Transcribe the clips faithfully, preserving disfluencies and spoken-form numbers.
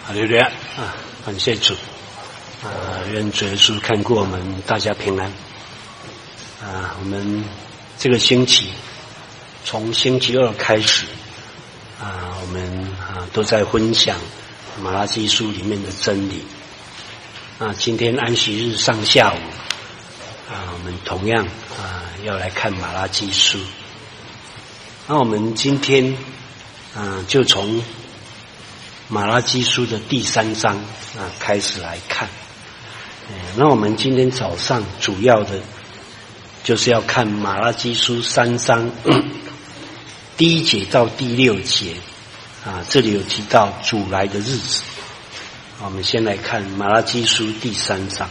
哈利路亚啊！感谢主啊！愿主耶稣看顾我们，大家平安啊！我们这个星期从星期二开始啊，我们啊都在分享马拉基书里面的真理啊。今天安息日上下午啊，我们同样啊要来看马拉基书。那我们今天啊就从马拉基书的第三章啊开始来看。那我们今天早上主要的就是要看马拉基书三章第一节到第六节啊，这里有提到主来的日子。我们先来看马拉基书第三章。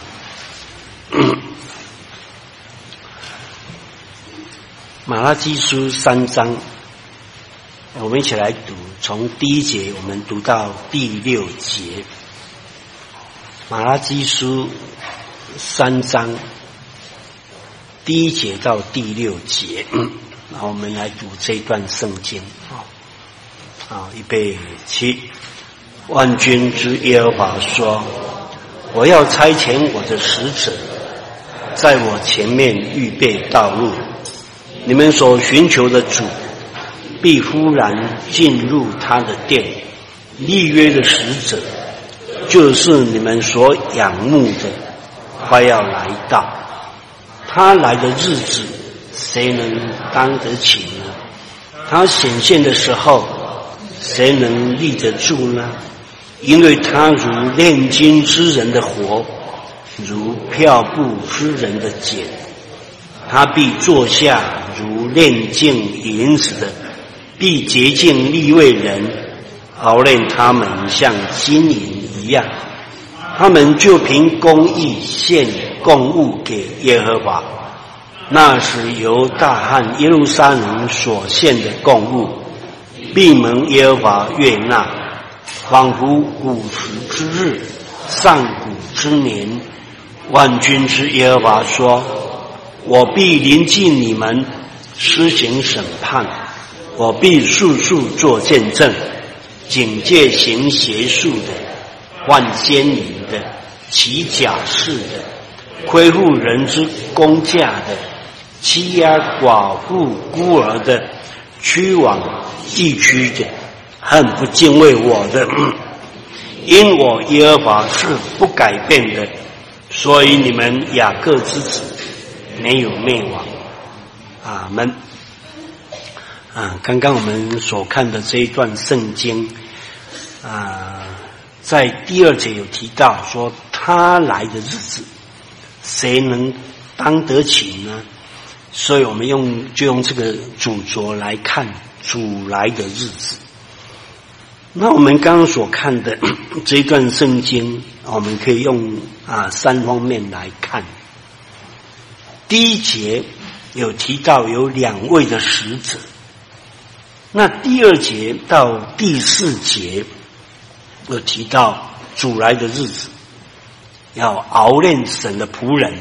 马拉基书三章，我们一起来读，从第一节我们读到第六节。马拉基书三章第一节到第六节，那我们来读这段圣经啊。好，预备起。万军之耶和华说：我要差遣我的使者，在我前面预备道路。你们所寻求的主，必忽然进入他的殿。立约的使者，就是你们所仰慕的，快要来到。他来的日子，谁能当得起呢？他显现的时候，谁能立得住呢？因为他如炼金之人的火，如漂布之人的碱。他必坐下如炼净银子的，必洁净利未人，熬炼他们像金银一样。他们就凭公义献供物给耶和华。那时犹大和耶路撒冷所献的供物，必蒙耶和华悦纳，仿佛古时之日，上古之年。万军之耶和华说：我必临近你们，施行审判。我必速速做见证，警戒行邪术的，换奸淫的，起假誓的，亏负人之公价的，欺压寡妇孤儿的，驱往地区的，恨不敬畏我的。因我耶和华是不改变的，所以你们雅各之子没有灭亡。阿们。啊，刚刚我们所看的这一段圣经啊，在第二节有提到说他来的日子，谁能当得起呢？所以我们用就用这个主轴来看主来的日子。那我们刚刚所看的这一段圣经，我们可以用啊三方面来看。第一节有提到有两位的使者，那第二节到第四节有提到主来的日子，要熬炼神的仆人。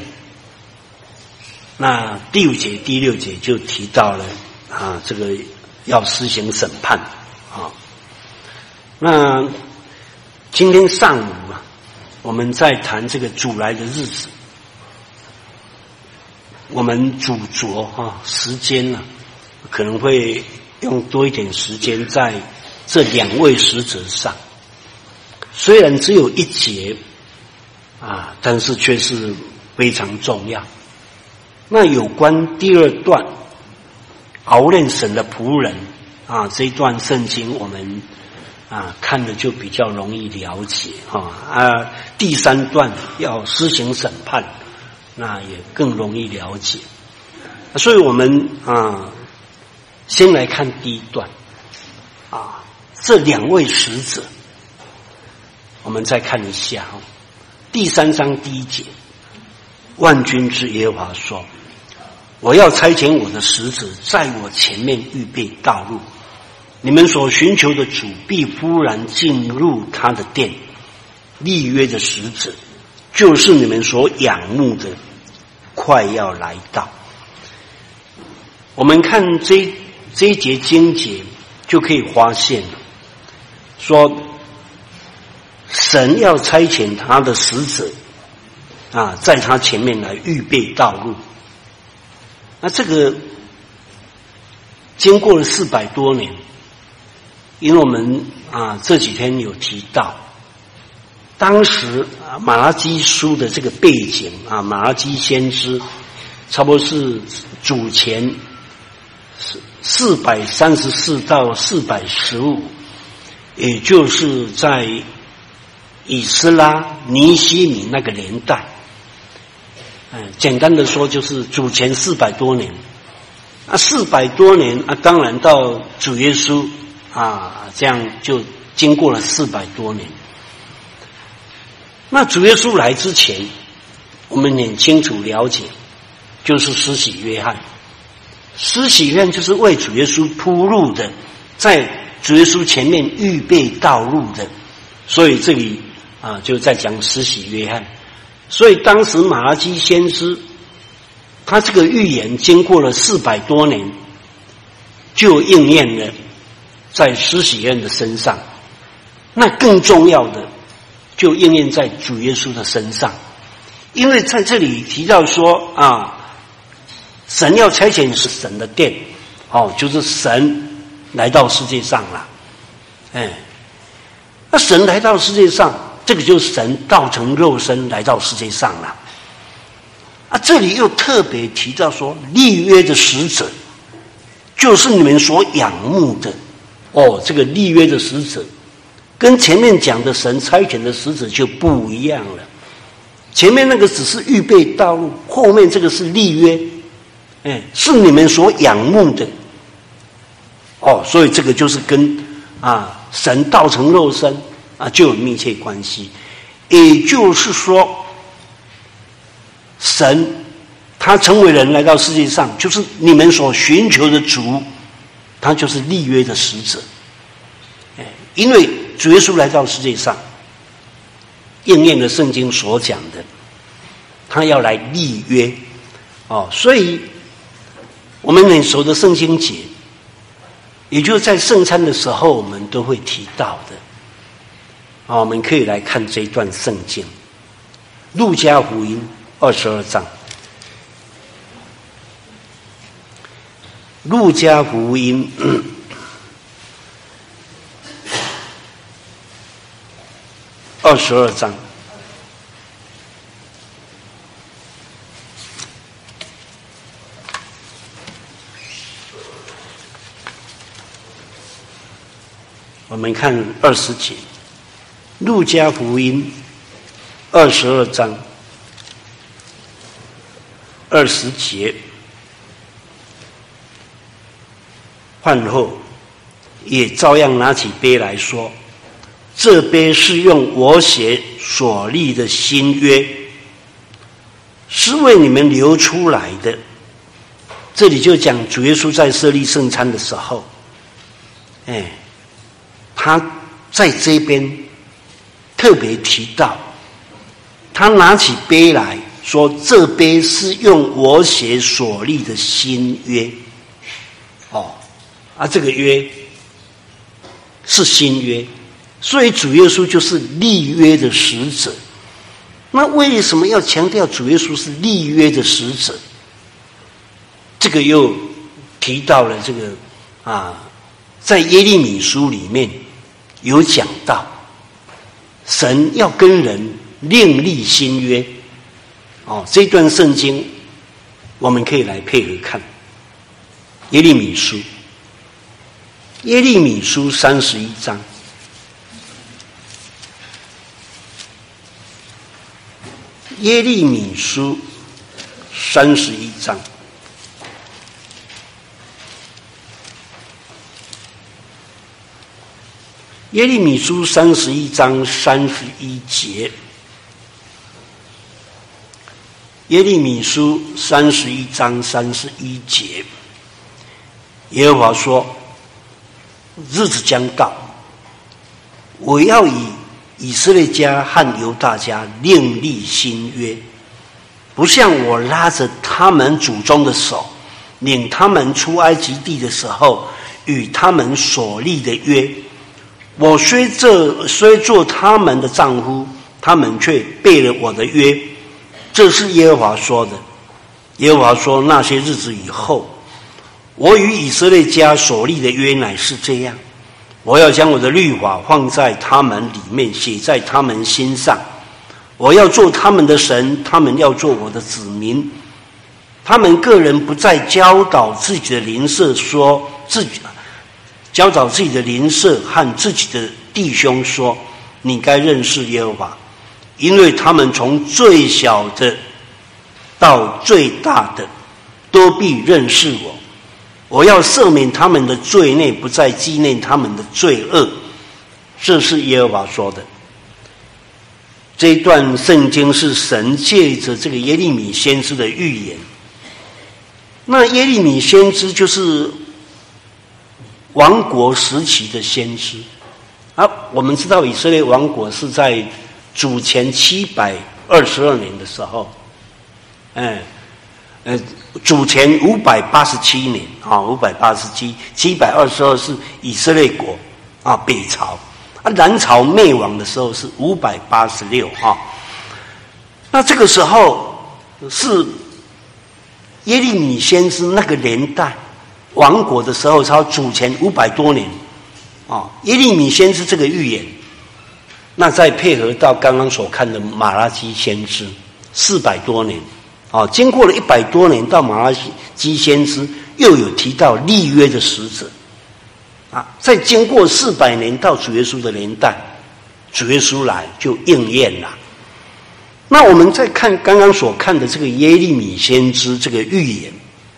那第五节第六节就提到了啊，这个要施行审判啊。那今天上午啊，我们在谈这个主来的日子，我们主着啊时间呢、啊，可能会用多一点时间在这两位使者上。虽然只有一节啊，但是却是非常重要。那有关第二段熬炼神的仆人啊，这一段圣经我们啊看的就比较容易了解啊。啊，第三段要施行审判，那也更容易了解。所以我们啊先来看第一段啊，这两位使者，我们再看一下哦。第三章第一节，万军之耶和华说：我要差遣我的使者，在我前面预备道路。你们所寻求的主，必忽然进入他的殿。立约的使者，就是你们所仰慕的，快要来到。我们看这这一节经节，就可以发现说神要差遣他的使者啊，在他前面来预备道路。那这个经过了四百多年，因为我们啊这几天有提到，当时啊马拉基书的这个背景啊，马拉基先知差不多是主前四百三十四到四百十五，也就是在以斯拉尼希米那个年代。嗯，简单的说就是主前四百多年。啊，四百多年啊，当然到主耶稣啊，这样就经过了四百多年。那主耶稣来之前，我们很清楚了解，就是施洗约翰。施洗约翰就是为主耶稣铺路的，在主耶稣前面预备道路的，所以这里啊就在讲施洗约翰。所以当时马拉基先知他这个预言经过了四百多年，就应验了在施洗约翰的身上。那更重要的，就应验在主耶稣的身上。因为在这里提到说啊，神要差遣是神的殿，哦，就是神来到世界上了。哎，那神来到世界上，这个就是神道成肉身来到世界上了。啊，这里又特别提到说，立约的使者就是你们所仰慕的。哦，这个立约的使者跟前面讲的神差遣的使者就不一样了。前面那个只是预备道路，后面这个是立约，哎，是你们所仰慕的。哦，所以这个就是跟啊神道成肉身啊就有密切关系。也就是说，神他成为人来到世界上，就是你们所寻求的主，他就是立约的使者。哎，因为主耶稣来到世界上，应验了圣经所讲的，他要来立约。哦，所以我们很熟的圣经节，也就是在圣餐的时候我们都会提到的。啊，我们可以来看这一段圣经，路加福音二十二章。路加福音二十二章，我们看二十节。路加福音二十二章二十节，饭后也照样拿起杯来说，这杯是用我血所立的新约，是为你们流出来的。这里就讲主耶稣在设立圣餐的时候，哎，他在这边特别提到，他拿起杯来说，这杯是用我血所立的新约。哦，啊，这个约是新约，所以主耶稣就是立约的使者。那为什么要强调主耶稣是立约的使者？这个又提到了这个啊，在耶利米书里面有讲到，神要跟人另立新约。哦，这段圣经我们可以来配合看。耶利米书，耶利米书三十一章，耶利米书三十一章，耶利米书三十一章三十一节。耶利米书三十一章三十一节，耶和华说：日子将到，我要以以色列家和犹大家另立新约，不像我拉着他们祖宗的手，领他们出埃及地的时候与他们所立的约。 我虽这虽做他们的丈夫，他们却背了我的约。这是耶和华说的。耶和华说，那些日子以后，我与以色列家所立的约乃是这样，我要将我的律法放在他们里面，写在他们心上。我要做他们的神，他们要做我的子民。他们个人不再教导自己的邻舍，说自己教导自己的邻舍和自己的弟兄说，你该认识耶和华，因为他们从最小的到最大的都必认识我。我要赦免他们的罪孽，不再纪念他们的罪恶。这是耶和华说的。这一段圣经是神借着这个耶利米先知的预言。那耶利米先知就是亡国时期的先知啊。我们知道以色列亡国是在主前七百二十二年的时候，哎，呃，主前五百八十七年啊，五百八十七，七百二十二是以色列国啊，北朝。啊，南朝灭亡的时候是五百八十六啊。那这个时候是耶利米先知那个年代亡国的时候，超主前五百多年啊。耶利米先知这个预言，那再配合到刚刚所看的马拉基先知四百多年啊，经过了一百多年，到马拉基先知又有提到立约的使者。啊，再经过四百年到主耶稣的年代，主耶稣来就应验了。那我们再看刚刚所看的这个耶利米先知这个预言，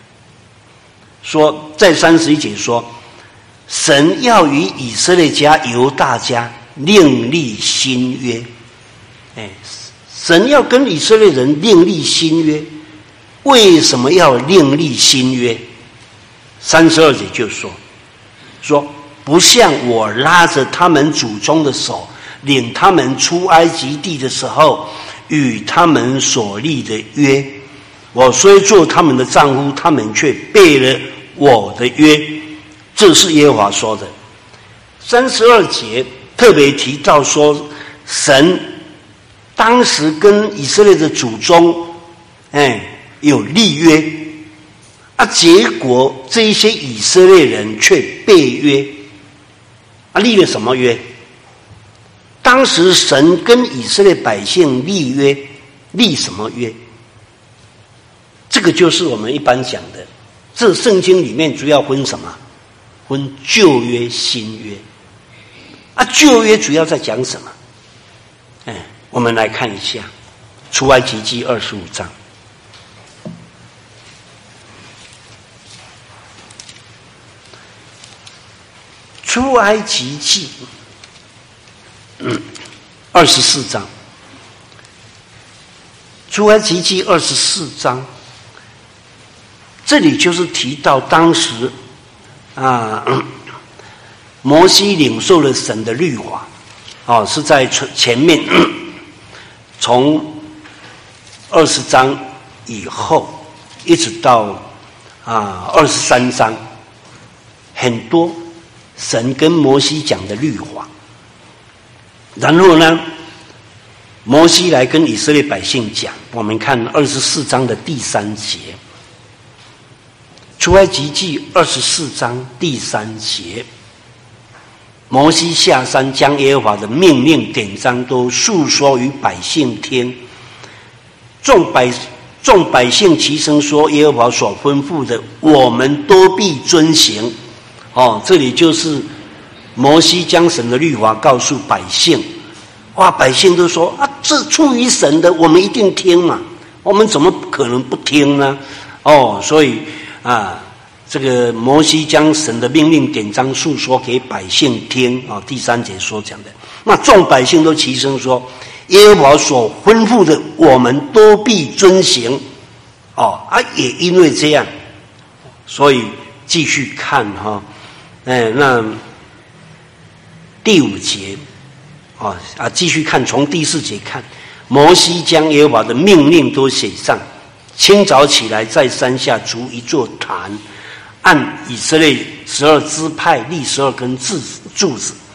说在三十一节说，神要与以色列家、犹大家另立新约。哎，神要跟以色列人另立新约，为什么要另立新约？三十二节就说。说不像我拉着他们祖宗的手，领他们出埃及地的时候，与他们所立的约。我虽做他们的丈夫，他们却背了我的约。这是耶和华说的。三十二节特别提到说，神当时跟以色列的祖宗，哎，有立约。啊，结果这一些以色列人却背约，啊，立了什么约？当时神跟以色列百姓立约，立什么约？这个就是我们一般讲的，这圣经里面主要分什么？分旧约、新约。啊，旧约主要在讲什么？哎，我们来看一下出埃及记二十五章。出埃及记二十四章，出埃及记二十四章，这里就是提到当时啊，摩西领受了神的律法，哦，是在前面从二十章以后，一直到啊二十三章，很多。神跟摩西讲的律法，然后呢，摩西来跟以色列百姓讲。我们看二十四章的第三节，出埃及记二十四章第三节，摩西下山，将耶和华的命令典章都述说于百姓听。众百众百姓齐声说：耶和华所吩咐的，我们都必遵行。哦，这里就是摩西将神的律法告诉百姓，哇，百姓都说啊，这出于神的，我们一定听嘛，我们怎么可能不听呢？哦，所以啊，这个摩西将神的命令典章述说给百姓听啊、哦，第三节所讲的，那众百姓都齐声说，耶和华所吩咐的，我们都必遵行。哦啊，也因为这样，所以继续看哈。哦哎，那第五节，啊啊，继续看，从第四节看，摩西将耶和华的命令都写上，清早起来，在山下筑一座坛，按以色列十二支派立十二根柱子，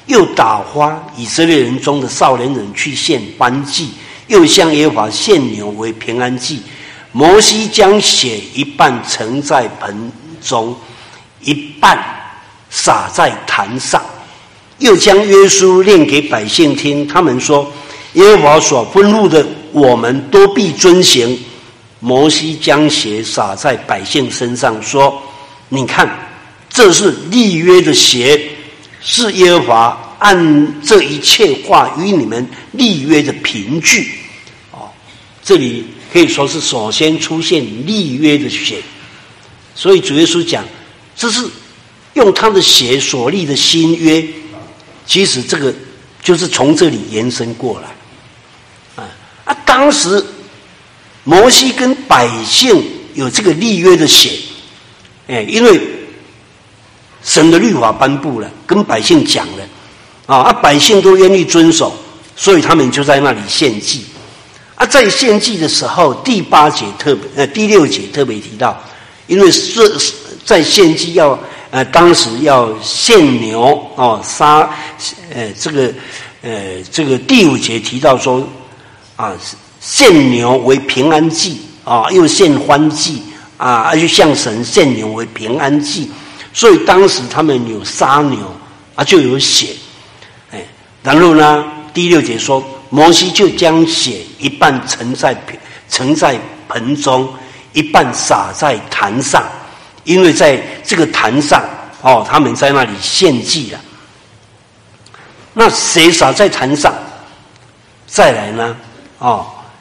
又打发以色列人中的少年人去献燔祭，又向耶和华献牛为平安祭。摩西将血一半盛在盆中，一半洒在坛上，又将约书念给百姓听。他们说：耶和华所吩咐的，我们都必遵行。摩西将血洒在百姓身上，说：你看，这是立约的血，是耶和华按这一切话与你们立约的凭据。哦，这里可以说是首先出现立约的血，所以主耶稣讲，这是用他的血所立的新约。其实这个就是从这里延伸过来。啊啊！当时摩西跟百姓有这个立约的血，哎，因为神的律法颁布了，跟百姓讲了，啊，啊百姓都愿意遵守，所以他们就在那里献祭。啊，在献祭的时候，第八节特别，呃，第六节特别提到，因为是在献祭要，呃，当时要献牛哦，杀，呃，这个，呃，这个第五节提到说，啊，献牛为平安祭啊，又献欢祭啊，又向神献牛为平安祭，所以当时他们有杀牛啊，就有血，哎，然后呢，第六节说。摩西就将血一半盛在盛在盆中，一半洒在坛上，因为在这个坛上哦，他们在那里献祭了。那谁洒在坛上？再来呢？哦，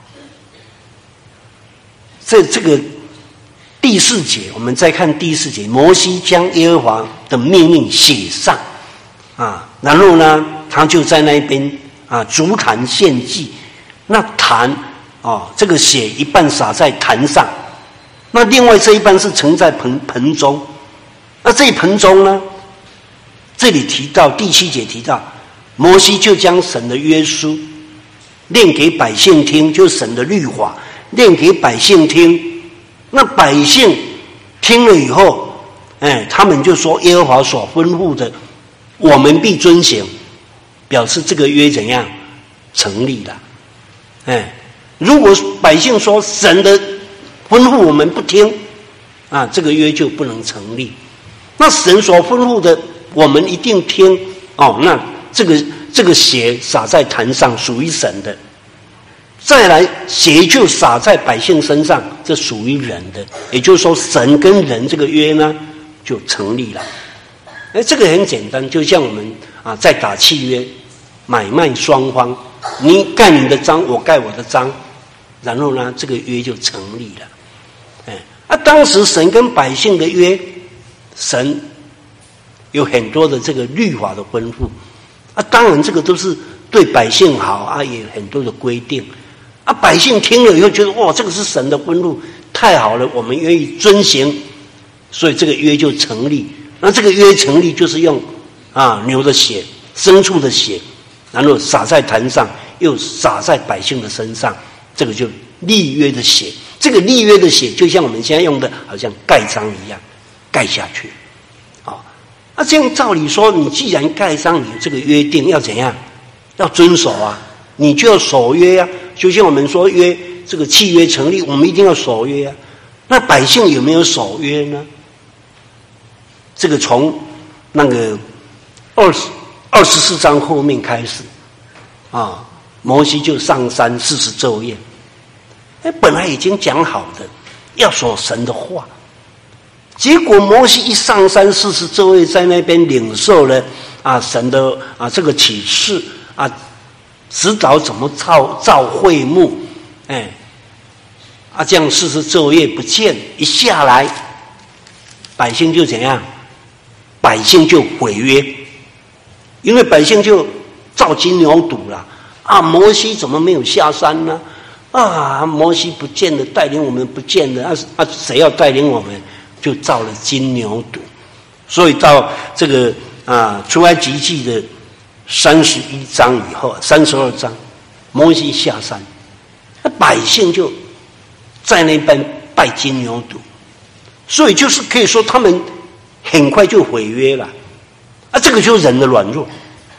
这这个第四节，我们再看第四节，摩西将耶和华的命令写上啊，然后呢，他就在那边。啊，足坛献祭，那坛哦，这个血一半洒在坛上，那另外这一半是盛在盆盆中。那这一盆中呢，这里提到第七节提到，摩西就将神的约书念给百姓听，就神的律法念给百姓听。那百姓听了以后，哎，他们就说耶和华所吩咐的，我们必遵行。表示这个约怎样成立了？哎，如果百姓说神的吩咐我们不听，啊，这个约就不能成立。那神所吩咐的我们一定听哦，那这个这个血洒在坛上属于神的，再来血就洒在百姓身上，这属于人的。也就是说，神跟人这个约呢就成立了。哎，这个很简单，就像我们啊在打契约。买卖双方，你盖你的章，我盖我的章，然后呢，这个约就成立了。哎，啊，当时神跟百姓的约，神有很多的这个律法的吩咐，啊，当然这个都是对百姓好啊，也有很多的规定。啊，百姓听了以后觉得哇，这个是神的吩咐，太好了，我们愿意遵行，所以这个约就成立。那这个约成立就是用啊牛的血、牲畜的血。然后洒在坛上，又洒在百姓的身上，这个就立约的血。这个立约的血，就像我们现在用的，好像盖章一样，盖下去。啊，那这样照理说，你既然盖章，你这个约定要怎样？要遵守啊，你就要守约啊。就像我们说约这个契约成立，我们一定要守约啊。那百姓有没有守约呢？这个从那个二十。二十四章后面开始，啊，摩西就上山四十昼夜。哎，本来已经讲好的要守神的话，结果摩西一上山四十昼夜，在那边领受了啊神的啊这个启示啊，指导怎么造造会幕，哎，啊这样四十昼夜不见，一下来，百姓就怎样？百姓就毁约。因为百姓就造金牛犊了啊！摩西怎么没有下山呢？啊，摩西不见了，带领我们不见了，啊啊，谁要带领我们？就造了金牛犊。所以到这个啊出埃及记的三十一章以后，三十二章，摩西下山，那百姓就在那边拜金牛犊，所以就是可以说他们很快就毁约了。啊，这个就是人的软弱，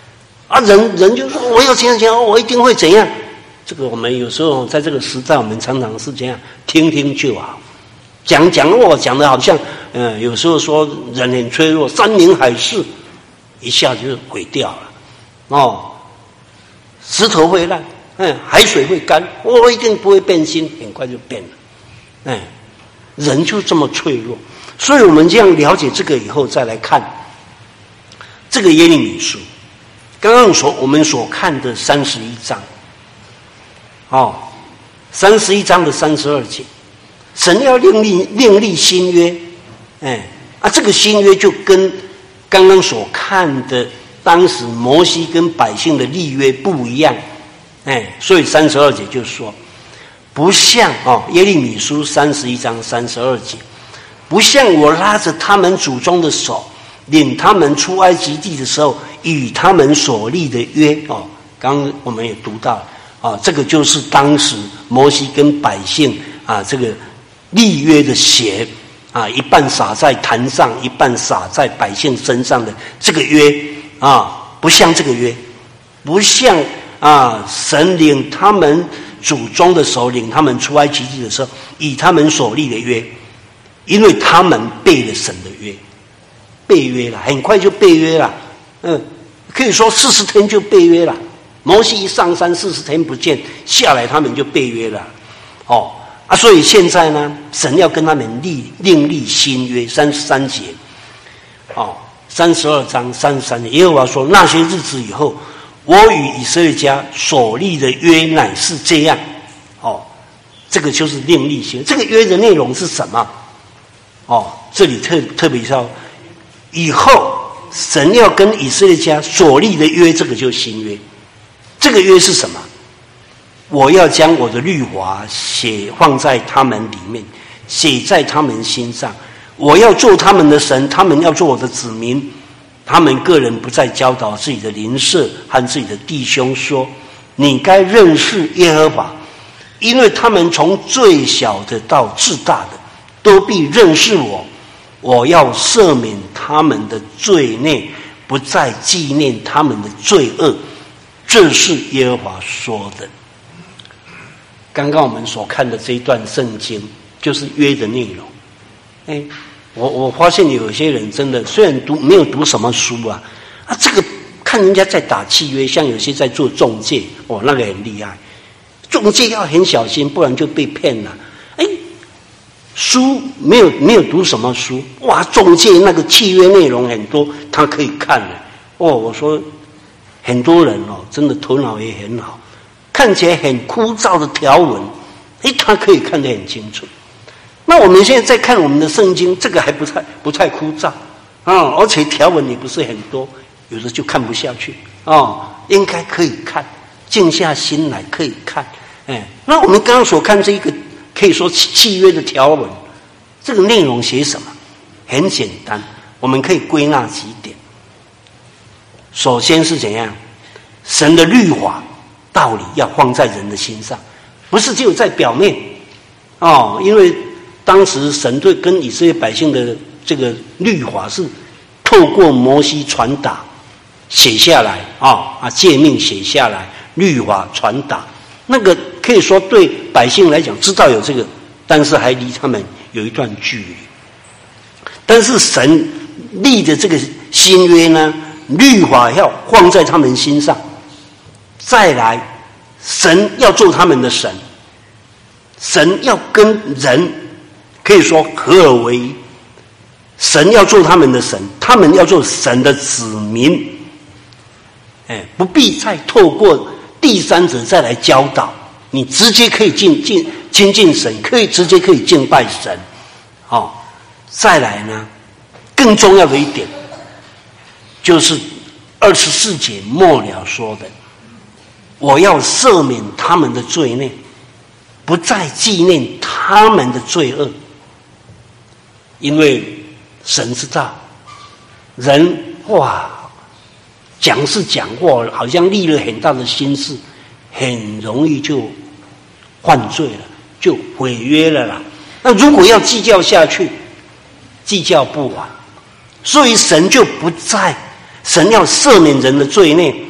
啊，人人就说我要这样讲，我一定会怎样。这个我们有时候在这个时代，我们常常是这样，听听就好，讲讲我讲的好像，嗯，有时候说人很脆弱，山明海誓，一下就毁掉了，哦，石头会烂，嗯，海水会干，我一定不会变心，很快就变了，哎，人就这么脆弱，所以我们这样了解这个以后，再来看这个耶利米书，刚刚所我们所看的三十一章。哦，三十一章的三十二节，神要另立另立新约，哎，啊，这个新约就跟刚刚所看的当时摩西跟百姓的立约不一样，哎，所以三十二节就说，不像哦，耶利米书三十一章三十二节，不像我拉着他们祖宗的手，领他们出埃及地的时候，与他们所立的约哦，刚刚我们也读到了。啊，这个就是当时摩西跟百姓啊，这个立约的血啊，一半洒在坛上，一半洒在百姓身上的这个约啊，不像这个约，不像啊，神领他们祖宗的手，领他们出埃及地的时候，以他们所立的约，因为他们背了神的约，背约了，很快就背约了，嗯，可以说四十天就背约了。摩西一上山四十天不见，下来他们就背约了，哦啊，所以现在呢，神要跟他们立另立新约，三十三节，哦，三十二章三十三节，耶和华说：那些日子以后，我与以色列家所立的约乃是这样，哦，这个就是另立新约。这个约的内容是什么？哦，这里特特别要，以后神要跟以色列家所立的约，这个就是新约。这个约是什么？我要将我的律法写放在他们里面，写在他们心上。我要做他们的神，他们要做我的子民。他们个人不再教导自己的邻舍和自己的弟兄说：你该认识耶和华，因为他们从最小的到至大的，都必认识我。我要赦免他们的罪孽，不再纪念他们的罪恶。这是耶和华说的。刚刚我们所看的这一段圣经，就是约的内容。哎，我我发现有些人真的虽然读没有读什么书啊，啊，这个看人家在打契约，像有些在做中介，哦，那个很厉害。中介要很小心，不然就被骗了。哎，书没有没有读什么书，哇，中介那个契约内容很多，他可以看了。哦，我说。很多人哦，真的头脑也很好，看起来很枯燥的条文，诶，他可以看得很清楚。那我们现在在看我们的圣经，这个还不太不太枯燥啊，而且条文也不是很多，有的就看不下去啊，应该可以看，静下心来可以看。哎，那我们刚刚所看这一个，可以说契约的条文，这个内容写什么？很简单，我们可以归纳几点。首先是怎样？神的律法道理要放在人的心上，不是只有在表面哦。因为当时神对跟以色列百姓的这个律法是透过摩西传达写下来啊啊，诫命写下来，律法传达，那个可以说对百姓来讲知道有这个，但是还离他们有一段距离。但是神立的这个新约呢？律法要放在他们心上，再来，神要做他们的神，神要跟人可以说合而为一，神要做他们的神，他们要做神的子民，哎，不必再透过第三者再来教导，你直接可以进进亲近神，可以直接可以敬拜神，哦，再来呢，更重要的一点。就是二十四节末了说的，我要赦免他们的罪孽，不再纪念他们的罪恶。因为神知道人哇讲是讲话，好像立了很大的心事，很容易就犯罪了，就毁约了啦。那如果要计较下去，计较不完，所以神就不再。神要赦免人的罪孽，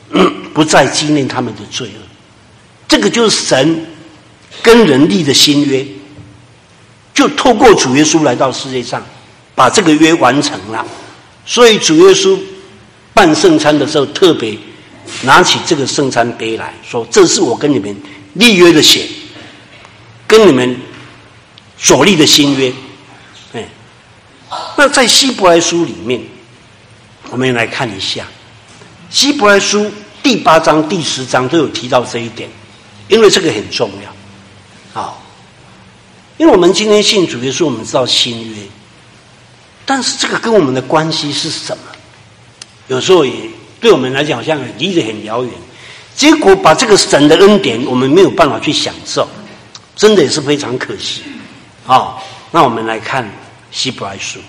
不再纪念他们的罪恶。这个就是神跟人立的新约，就透过主耶稣来到世界上，把这个约完成了。所以主耶稣办圣餐的时候，特别拿起这个圣餐杯来说：“这是我跟你们立约的血，跟你们所立的新约。”哎，那在希伯来书里面，我们来看一下，希伯来书第八章、第十章都有提到这一点，因为这个很重要。好，因为我们今天信主耶稣，我们知道新约，但是这个跟我们的关系是什么？有时候也对我们来讲，好像离得很遥远。结果把这个神的恩典，我们没有办法去享受，真的也是非常可惜。好，那我们来看希伯来书，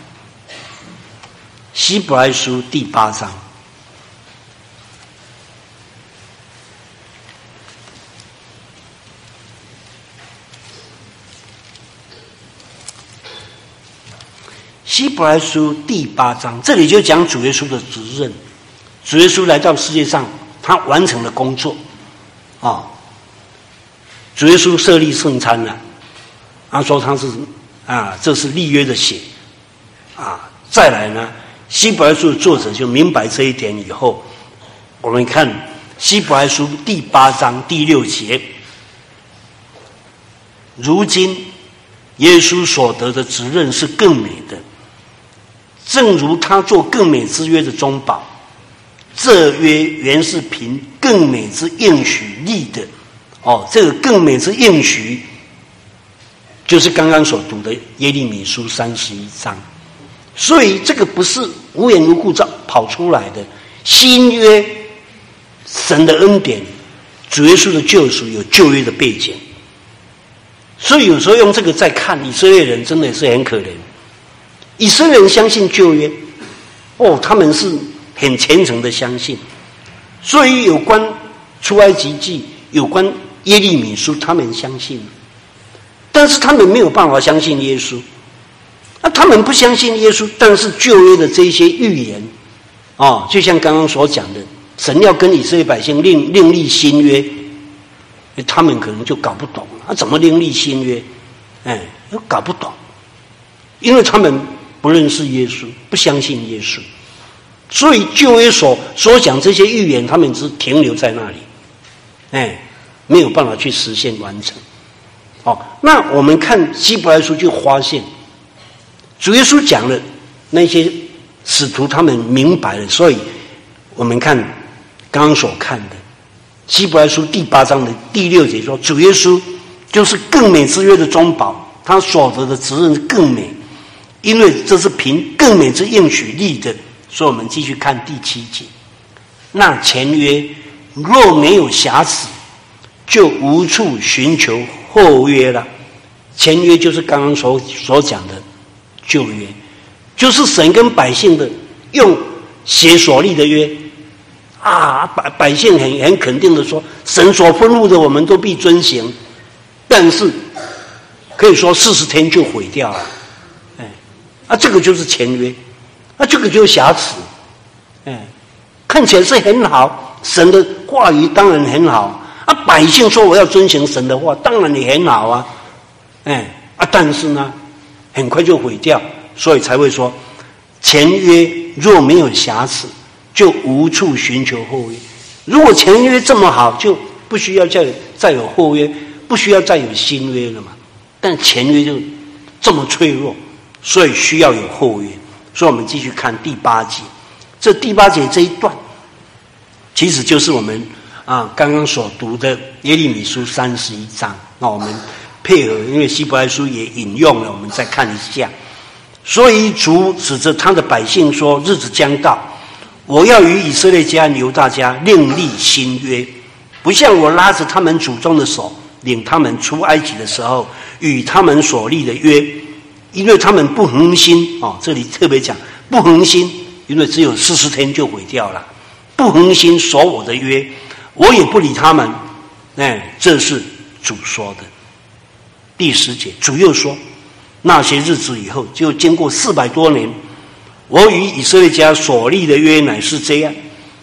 希伯来书第八章。希伯来书第八章，这里就讲主耶稣的责任。主耶稣来到世界上，他完成了工作啊、哦。主耶稣设立圣餐了，他说他是啊，这是立约的血啊。再来呢，希伯来书的作者就明白这一点以后，我们看希伯来书第八章第六节，如今耶稣所得的职任是更美的，正如他做更美之约的中保，这约原是凭更美之应许立的。哦，这个更美之应许，就是刚刚所读的耶利米书三十一章。所以这个不是无缘无故跑出来的，新约神的恩典，主耶稣的救赎有旧约的背景。所以有时候用这个再看以色列人，真的是很可怜。以色列人相信旧约，哦，他们是很虔诚的相信，所以有关出埃及记、有关耶利米书，他们相信，但是他们没有办法相信耶稣。那他们不相信耶稣，但是旧约的这些预言，哦，就像刚刚所讲的，神要跟以色列百姓另另立新约，他们可能就搞不懂了，啊，怎么另立新约？哎，搞不懂，因为他们不认识耶稣，不相信耶稣，所以旧约所所讲这些预言，他们只停留在那里，哎，没有办法去实现完成。哦，那我们看希伯来书就发现，主耶稣讲了，那些使徒他们明白了，所以我们看刚刚所看的希伯来书第八章的第六节说，主耶稣就是更美之约的中保，他所得的职任更美，因为这是凭更美之应许立的。所以我们继续看第七节，那前约若没有瑕疵，就无处寻求后约了。前约就是刚刚所所讲的旧约，就是神跟百姓的用血所立的约啊，百百姓很很肯定的说，神所吩咐的我们都必遵行，但是可以说四十天就毁掉了，哎，啊，这个就是前约，啊，这个就是瑕疵，哎，看起来是很好，神的话语当然很好，啊，百姓说我要遵行神的话，当然也很好啊，哎，啊，但是呢，很快就毁掉，所以才会说前约若没有瑕疵，就无处寻求后约。如果前约这么好，就不需要再再有后约，不需要再有新约了嘛。但前约就这么脆弱，所以需要有后约。所以我们继续看第八节，这第八节这一段，其实就是我们啊刚刚所读的耶利米书三十一章。那我们配合，因为希伯来书也引用了，我们再看一下。所以主指着他的百姓说，日子将到，我要与以色列家、犹大家另立新约，不像我拉着他们祖宗的手，领他们出埃及的时候与他们所立的约，因为他们不恒心哦，这里特别讲不恒心，因为只有四十天就毁掉了，不恒心守我的约，我也不理他们。哎，这是主说的。第十节，主又说，那些日子以后，就经过四百多年，我与以色列家所立的约乃是这样，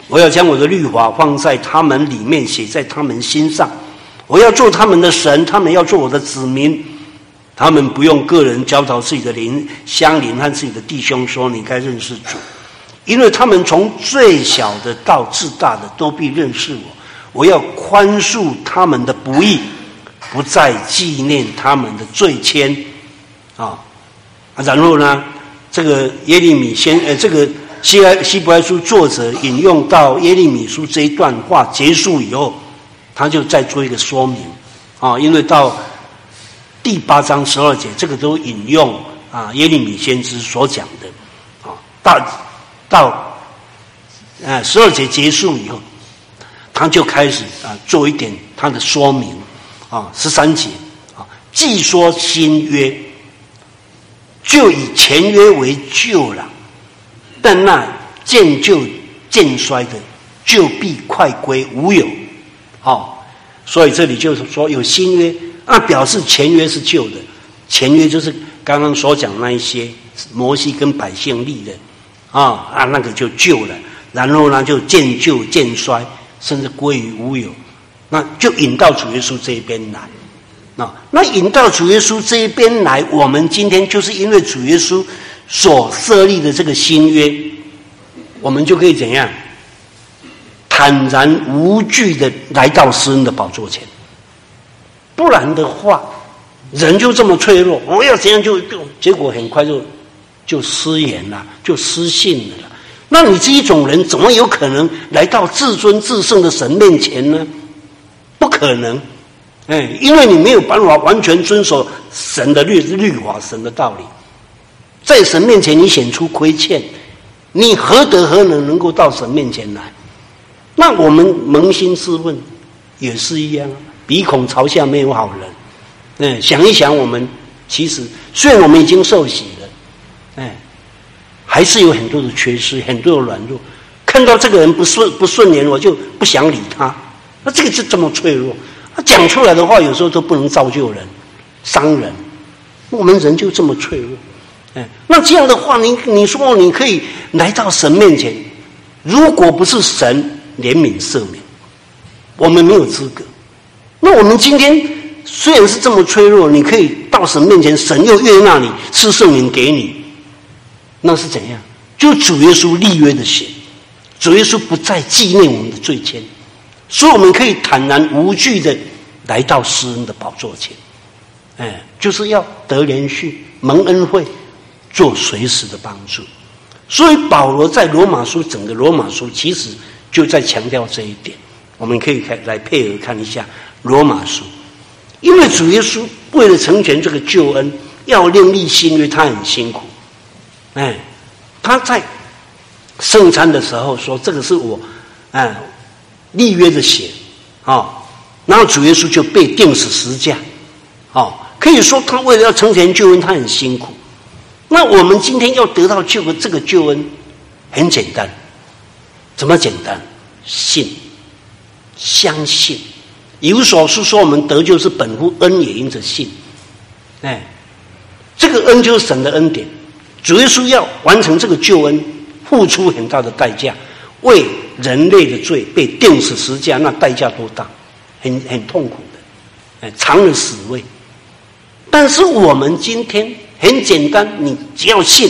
我要将我的律法放在他们里面，写在他们心上。我要做他们的神，他们要做我的子民。他们不用个人教导自己的邻乡邻和自己的弟兄说你该认识主，因为他们从最小的到至大的都必认识我。我要宽恕他们的不义，不再纪念他们的罪愆啊。然后呢，这个耶利米先呃，这个希伯希伯来书作者引用到耶利米书这一段话结束以后，他就再做一个说明啊，因为到第八章十二节，这个都引用啊耶利米先知所讲的啊，到到啊十二节结束以后，他就开始啊做一点他的说明啊，十三节啊，既说新约，就以前约为旧了，但那渐旧渐衰的，就必快归无有。好，所以这里就是说有新约。那表示前约是旧的，前约就是刚刚所讲那一些摩西跟百姓立的啊啊，那个就旧了，然后呢就渐旧渐衰，甚至归于无有，那就引到主耶稣这一边来。那那引到主耶稣这一边来，我们今天就是因为主耶稣所设立的这个新约，我们就可以怎样坦然无惧的来到施恩的宝座前。不然的话，人就这么脆弱，我要怎样就就结果很快就就失言了，就失信了啦。那你这一种人怎么有可能来到至尊至圣的神面前呢？不可能，哎，因为你没有办法完全遵守神的律律法、神的道理，在神面前你显出亏欠，你何德何能能够到神面前来？那我们扪心自问，也是一样啊。鼻孔朝下没有好人，嗯，想一想，我们其实虽然我们已经受洗了，哎，还是有很多的缺失，很多的软弱。看到这个人不顺不顺眼，我就不想理他。那这个就这么脆弱，他讲出来的话，有时候都不能造就人，伤人。我们人就这么脆弱，哎，那这样的话，你你说你可以来到神面前，如果不是神怜悯赦免，我们没有资格。那我们今天虽然是这么脆弱，你可以到神面前，神又悦纳你，赐圣灵给你，那是怎样？就主耶稣立约的血，主耶稣不再纪念我们的罪愆，所以我们可以坦然无惧的来到施恩的宝座前，哎，就是要得连续蒙恩惠，做随时的帮助。所以保罗在罗马书整个罗马书其实就在强调这一点，我们可以来配合看一下罗马书。因为主耶稣为了成全这个救恩，要另立新约，他很辛苦。哎，他在圣餐的时候说：“这个是我哎立约的血啊。哦”然后主耶稣就被钉死十字架。哦，可以说他为了要成全救恩，他很辛苦。那我们今天要得到救这个救恩，很简单，怎么简单？信，相信。以弗所书说我们得救是本乎恩，也因着信。哎，这个恩就是神的恩典。主耶稣要完成这个救恩，付出很大的代价，为人类的罪被钉死十字架，那代价多大？很很痛苦的，哎，尝了死味。但是我们今天很简单，你只要信，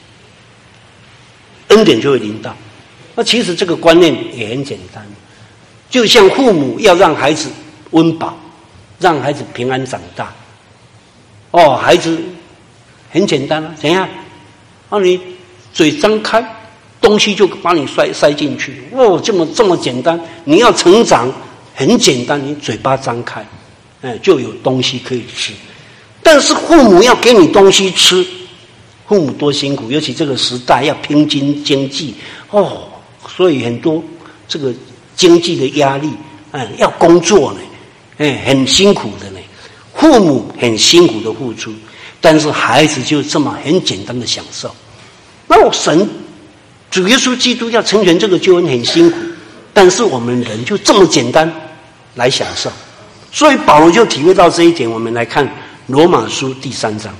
恩典就会临到。那其实这个观念也很简单，就像父母要让孩子温饱，让孩子平安长大。哦，孩子很简单啊，怎样？啊，你嘴张开，东西就把你塞塞进去。哦，这么这么简单。你要成长很简单，你嘴巴张开，哎，就有东西可以吃。但是父母要给你东西吃，父母多辛苦，尤其这个时代要拼经经济哦，所以很多这个经济的压力，哎，要工作呢，哎，很辛苦的呢。父母很辛苦的付出，但是孩子就这么很简单的享受。那我神主耶稣基督要成全这个救恩很辛苦，但是我们人就这么简单来享受。所以保罗就体会到这一点。我们来看罗马书第三章。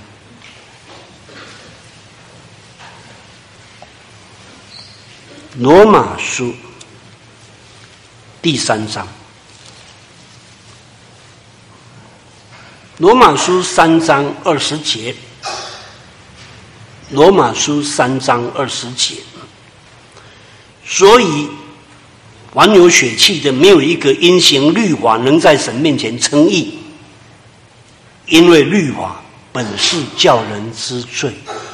罗马书第三章。罗马书三章二十节，罗马书三章二十节。所以凡有血气的，没有一个因行律法能在神面前称义，因为律法本是叫人知罪。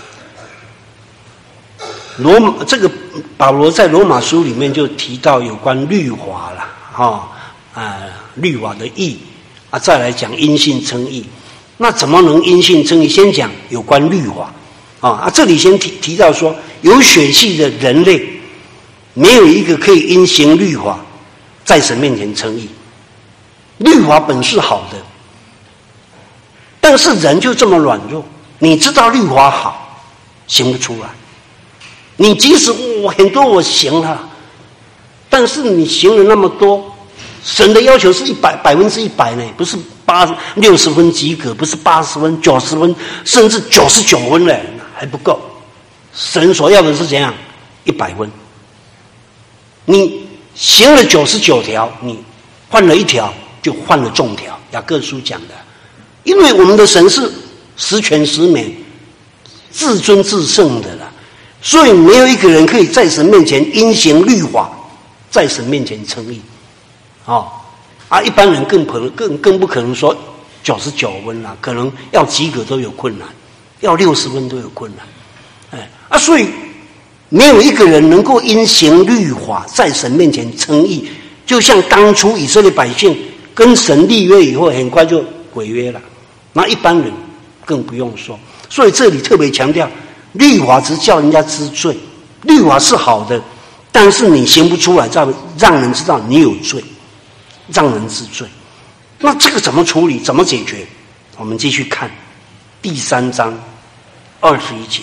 罗马这个保罗在罗马书里面就提到有关律法了，哈、哦、啊，律法的义啊，再来讲因信称义。那怎么能因信称义？先讲有关律法啊啊，这里先提提到说，有血气的人类，没有一个可以因行律法在神面前称义。律法本是好的，但是人就这么软弱，你知道律法好，行不出来。你即使我很多我行了，但是你行了那么多，神的要求是一百百分之一百呢，不是八六十分及格，不是八十分、九十分，甚至九十九分呢，还不够。神所要的是怎样？一百分。你行了九十九条，你换了一条，就换了重条。雅各书讲的，因为我们的神是十全十美、至尊至圣的了。所以没有一个人可以在神面前因行律法，在神面前称义，哦，啊，一般人更可能更更不可能说九十九分啦，可能要及格都有困难，要六十分都有困难，哎啊，所以没有一个人能够因行律法在神面前称义，就像当初以色列百姓跟神立约以后，很快就毁约了，那一般人更不用说。所以这里特别强调。律法只叫人家知罪，律法是好的，但是你行不出来，让让人知道你有罪，让人知罪。那这个怎么处理？怎么解决？我们继续看第三章二十一节。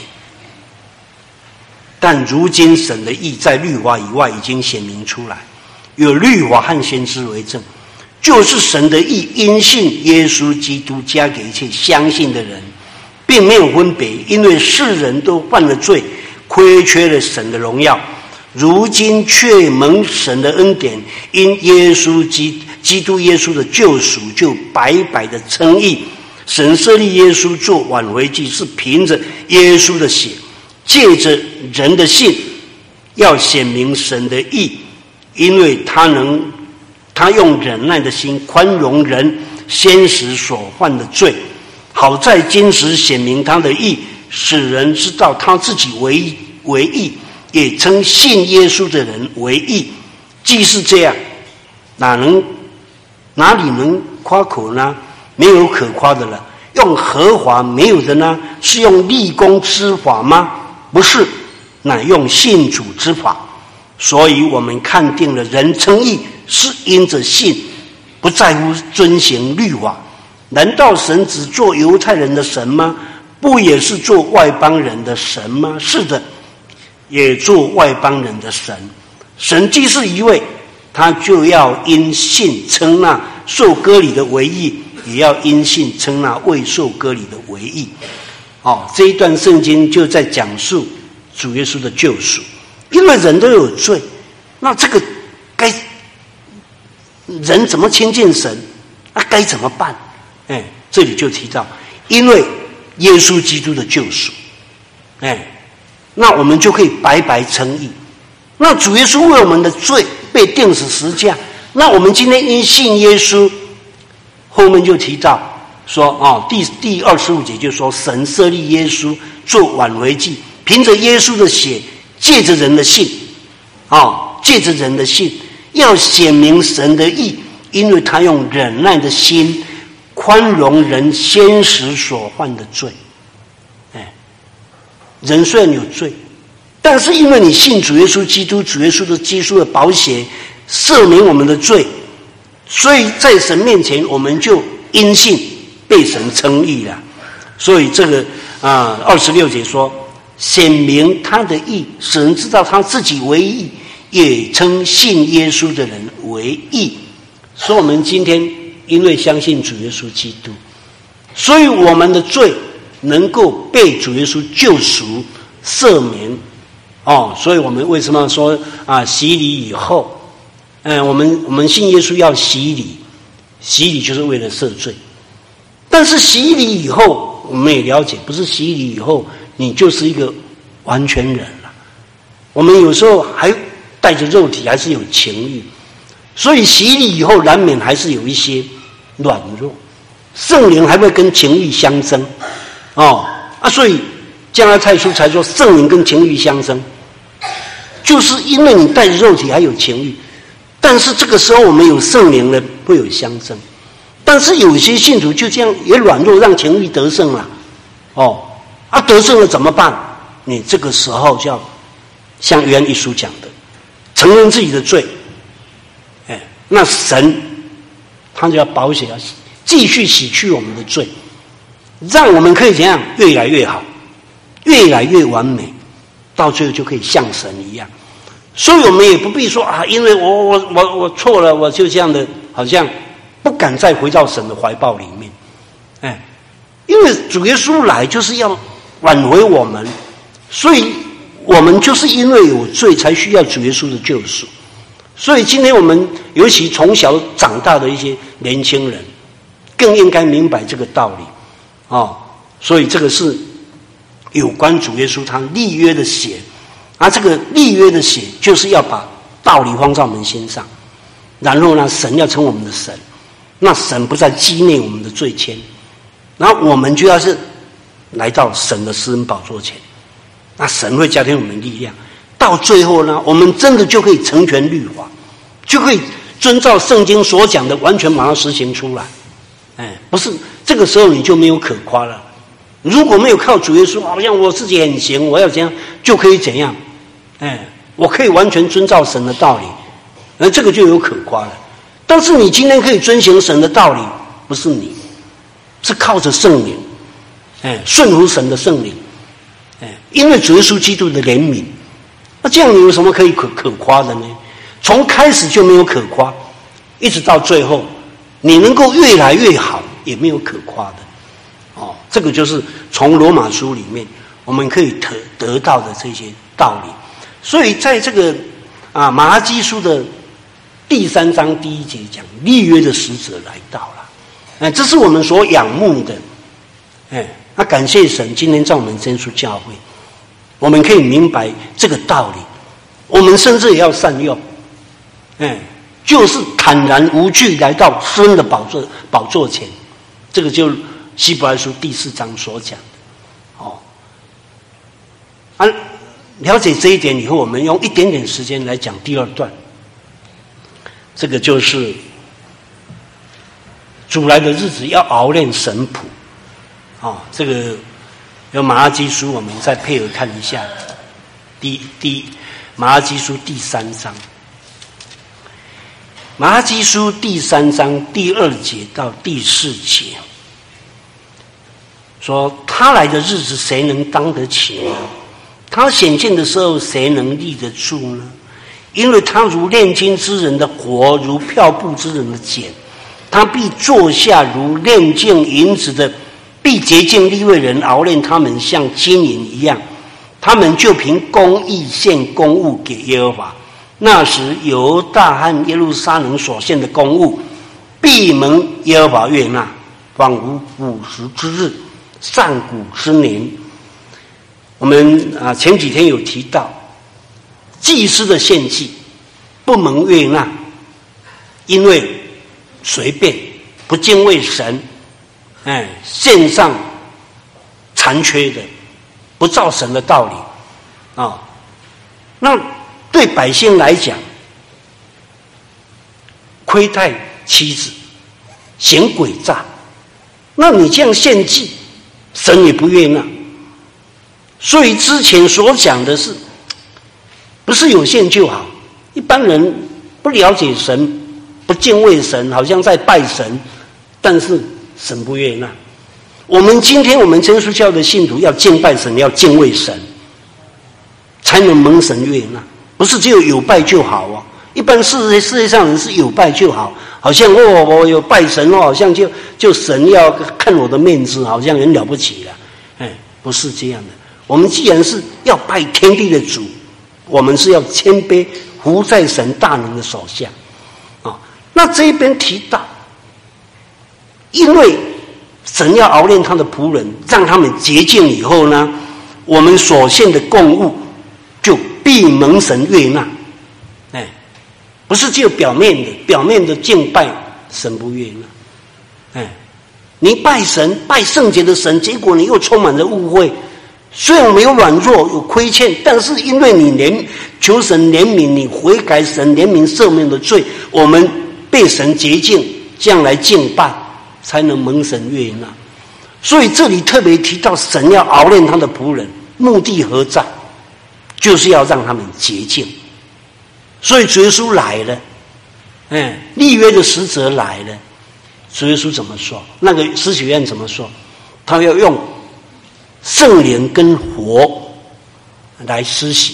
但如今神的义在律法以外已经显明出来，有律法和先知为证，就是神的义因信耶稣基督加给一切相信的人。并没有分别，因为世人都犯了罪，亏缺了神的荣耀，如今却蒙神的恩典，因耶稣基基督耶稣的救赎，就白白的称义。神设立耶稣做挽回祭，是凭着耶稣的血，借着人的信，要显明神的义，因为他能，他用忍耐的心宽容人先时所犯的罪。好在今时显明他的义，使人知道他自己为为义，也称信耶稣的人为义。既是这样，哪能哪里能夸口呢？没有可夸的了。用合法没有的呢？是用立功之法吗？不是，乃用信主之法。所以我们看定了，人称义是因着信，不在乎遵行律法。难道神只做犹太人的神吗？不也是做外邦人的神吗？是的，也做外邦人的神。神既是一位，他就要因信称那受割礼的为义，也要因信称那未受割礼的为义。哦，这一段圣经就在讲述主耶稣的救赎。因为人都有罪，那这个该人怎么亲近神？那该怎么办？哎，这里就提到，因为耶稣基督的救赎，哎，那我们就可以白白称义。那主耶稣为我们的罪被钉死十架，那我们今天因信耶稣，后面就提到说，哦，第第二十五节就说，神设立耶稣做挽回祭，凭着耶稣的血，借着人的信，哦，借着人的信，要显明神的义，因为他用忍耐的心。宽容人先时所犯的罪，哎，人虽然有罪，但是因为你信主耶稣基督，主耶稣的基督的宝血赦免我们的罪，所以在神面前我们就因信被神称义了。所以这个啊，二十六节说，显明他的义，使人知道他自己为义，也称信耶稣的人为义。所以我们今天。因为相信主耶稣基督，所以我们的罪能够被主耶稣救赎赦免。哦，所以我们为什么说啊，洗礼以后嗯，我们我们信耶稣要洗礼，洗礼就是为了赦罪。但是洗礼以后，我们也了解，不是洗礼以后你就是一个完全人了。我们有时候还带着肉体，还是有情欲，所以洗礼以后难免还是有一些软弱，圣灵还会跟情欲相争，哦啊，所以加拉太书才说圣灵跟情欲相争，就是因为你带着肉体还有情欲，但是这个时候我们有圣灵呢，会有相争。但是有些信徒就这样也软弱，让情欲得胜了，哦啊，得胜了怎么办？你这个时候就要像约翰一书讲的，承认自己的罪，哎，那神他就要保险，要继续洗去我们的罪，让我们可以怎样越来越好，越来越完美，到最后就可以像神一样。所以我们也不必说啊，因为我我我我错了，我就这样的，好像不敢再回到神的怀抱里面，哎，因为主耶稣来就是要挽回我们，所以我们就是因为有罪才需要主耶稣的救赎。所以今天我们尤其从小长大的一些年轻人，更应该明白这个道理哦。所以这个是有关主耶稣他立约的血，而这个立约的血就是要把道理放在我们心上，然后呢，神要成我们的神，那神不再纪念我们的罪愆，然后我们就要是来到神的施恩宝座前，那神会加添我们力量，到最后呢，我们真的就可以成全律法，就可以遵照圣经所讲的完全把它实行出来。哎，不是这个时候你就没有可夸了。如果没有靠主耶稣，好像我自己很行，我要怎样就可以怎样，哎，我可以完全遵照神的道理，而这个就有可夸了。但是你今天可以遵行神的道理，不是你，是靠着圣灵，哎，顺服神的圣灵，哎，因为主耶稣基督的怜悯。那这样你有什么可以可可夸的呢？从开始就没有可夸，一直到最后，你能够越来越好，也没有可夸的。哦，这个就是从罗马书里面我们可以得得到的这些道理。所以在这个啊马拉基书的第三章第一节讲立约的使者来到了，哎，这是我们所仰慕的。哎，那感谢神，今天在我们真耶稣教会，我们可以明白这个道理，我们甚至也要善用，哎，就是坦然无惧来到施恩的宝座宝座前，这个就希伯来书第四章所讲的。哦，啊，了解这一点以后，我们用一点点时间来讲第二段，这个就是主来的日子要熬炼神仆。哦，这个有马拉基书，我们再配合看一下。第第马拉基书第三章，马拉基书第三章第二节到第四节，说他来的日子谁能当得起呢？他显现的时候谁能立得住呢？因为他如炼金之人的火，如漂布之人的碱，他必坐下如炼净银子的，必洁净利未人，熬炼他们像金银一样。他们就凭公义献公物给耶和华。那时犹大和耶路撒冷所献的公物，必蒙耶和华悦纳，仿如古时之日，上古之年。我们啊前几天有提到，祭司的献祭不蒙悦纳，因为随便不敬畏神，哎，献上残缺的，不照神的道理啊、哦。那对百姓来讲，亏待妻子，行诡诈，那你这样献祭，神也不悦纳。所以之前所讲的是，不是有献就好。一般人不了解神，不敬畏神，好像在拜神，但是神不悦纳。我们今天我们真耶稣教的信徒要敬拜神，要敬畏神，才能蒙神悦纳。不是只有有拜就好哦。一般世界世界上人是有拜就好，好像哦我有拜神哦，好像就就神要看我的面子，好像很了不起了。哎，不是这样的。我们既然是要拜天地的主，我们是要谦卑服在神大能的手下。 那这一边提到，因为神要熬炼他的仆人，让他们洁净以后呢，我们所献的供物就必蒙神悦纳。哎，不是只有表面的，表面的敬拜神不悦纳。哎，你拜神，拜圣洁的神，结果你又充满了误会。虽然没有软弱，有亏欠，但是因为你怜求神怜悯，你悔改，神怜悯赦免的罪，我们被神洁净，这样来敬拜，才能蒙神悦纳。所以这里特别提到神要熬炼他的仆人，目的何在？就是要让他们洁净。所以主耶稣来了，哎，立约的使者来了，主耶稣怎么说？那个施洗约翰怎么说？他要用圣灵跟火来施洗。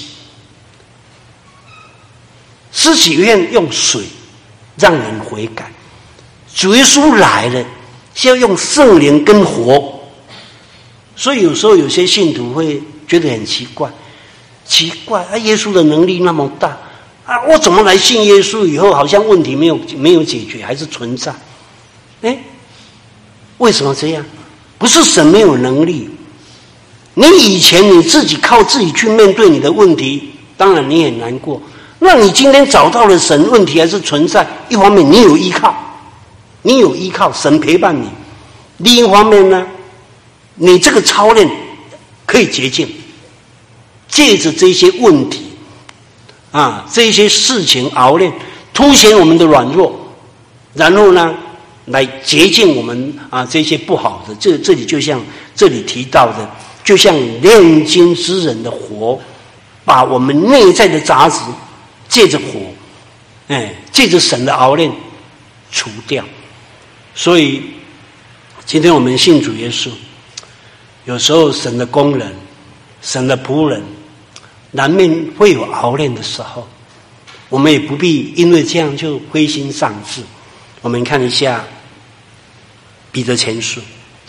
施洗约翰用水让人悔改，主耶稣来了是要用圣灵跟火。所以有时候有些信徒会觉得很奇怪，奇怪啊，耶稣的能力那么大啊，我怎么来信耶稣以后，好像问题没有没有解决，还是存在？哎，为什么这样？不是神没有能力，你以前你自己靠自己去面对你的问题，当然你很难过。那你今天找到了神，问题还是存在。一方面你有依靠，你有依靠，神陪伴你；另一方面呢，你这个操练可以洁净，借着这些问题啊，这些事情熬炼，凸显我们的软弱，然后呢，来洁净我们啊这些不好的。这这里就像这里提到的，就像炼金之人的火，把我们内在的杂质借着火，哎，借着神的熬炼除掉。所以今天我们信主耶稣，有时候神的工人，神的仆人，难免会有熬炼的时候，我们也不必因为这样就灰心丧志。我们看一下彼得前书，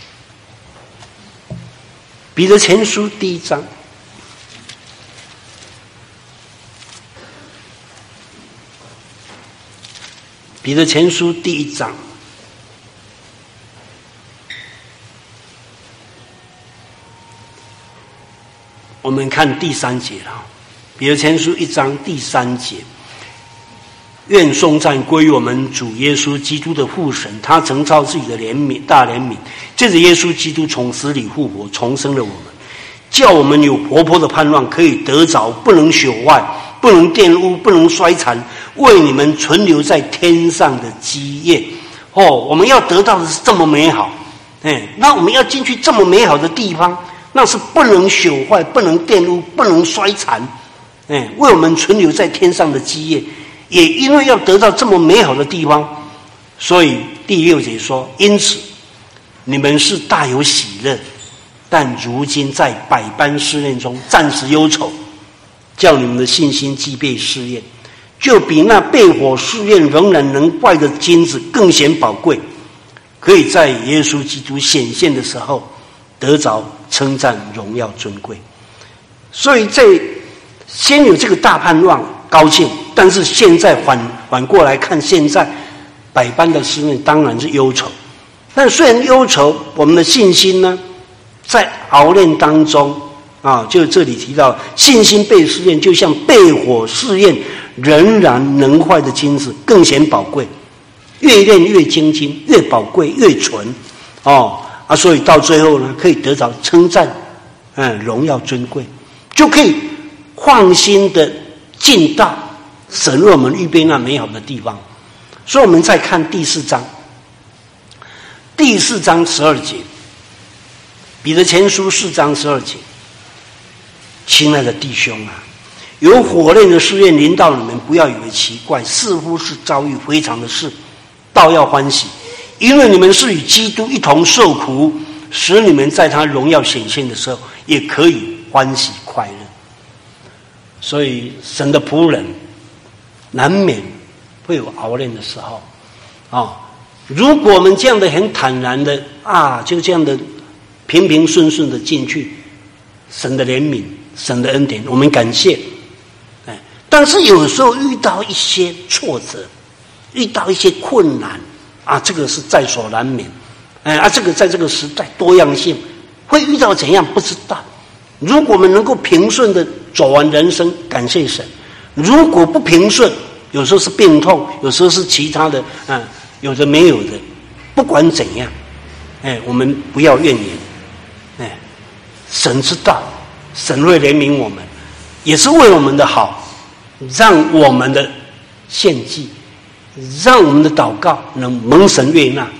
彼得前书第一章，彼得前书第一章，我们看第三节了。彼得前书一章第三节，愿颂赞归于我们主耶稣基督的父神，他曾照自己的怜悯大怜悯，借着耶稣基督从死里复活，重生了我们，叫我们有活泼的盼望，可以得着不能朽坏、不能玷污、不能衰残，为你们存留在天上的基业。哦，我们要得到的是这么美好，哎，那我们要进去这么美好的地方，那是不能朽坏、不能玷污、不能衰残，哎，为我们存留在天上的基业。也因为要得到这么美好的地方，所以第六节说，因此你们是大有喜乐，但如今在百般试炼中暂时忧愁，叫你们的信心既被试验，就比那被火试验仍然能坏的金子更显宝贵，可以在耶稣基督显现的时候得着称赞、荣耀、尊贵。所以在先有这个大盼望高兴，但是现在反反过来看，现在百般的试炼当然是忧愁。但虽然忧愁，我们的信心呢，在熬炼当中啊，就这里提到信心被试验，就像被火试验仍然能坏的金子更显宝贵，越炼越精金，越宝贵越纯哦啊，所以到最后呢，可以得着称赞，嗯，荣耀尊贵，就可以放心的进到神为我们预备那美好的地方。所以我们再看第四章，第四章十二节，彼得前书四章十二节，亲爱的弟兄啊，有火炼的试验临到你们，不要以为奇怪，似乎是遭遇非常的事，倒要欢喜，因为你们是与基督一同受苦，使你们在他荣耀显现的时候也可以欢喜快乐。所以神的仆人难免会有熬炼的时候啊、哦。如果我们这样的很坦然的啊，就这样的平平顺顺的进去，神的怜悯、神的恩典，我们感谢。哎，但是有时候遇到一些挫折， 遇到一些困难啊，这个是在所难免。哎啊，这个在这个时代多样性会遇到怎样不知道。如果我们能够平顺的走完人生，感谢神；如果不平顺，有时候是病痛，有时候是其他的，啊，有的没有的。不管怎样，哎，我们不要怨言。哎，神知道，神会怜悯我们，也是为我们的好，让我们的献祭，让我们的祷告能蒙神悦纳。